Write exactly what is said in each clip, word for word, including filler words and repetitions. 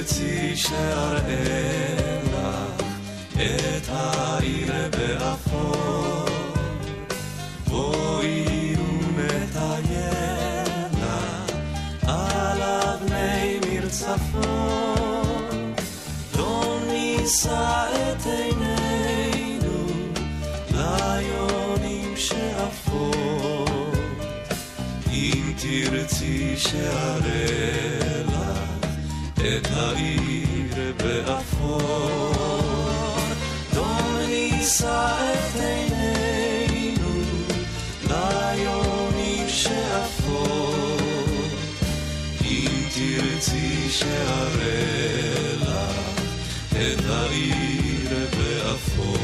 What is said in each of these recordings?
תרצי שאראה לך את העיר באפור, בואי ומטייל לך על אבני מרצפות, לא נישא את עינינו ליונים שעפות, אם תרצי שאראה לך את העיר באפור, לא נישא את עינינו ליונים שעפות, אם תרצי שאראה לך את העיר באפור.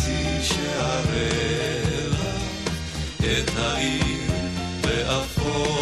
את העיר באפור.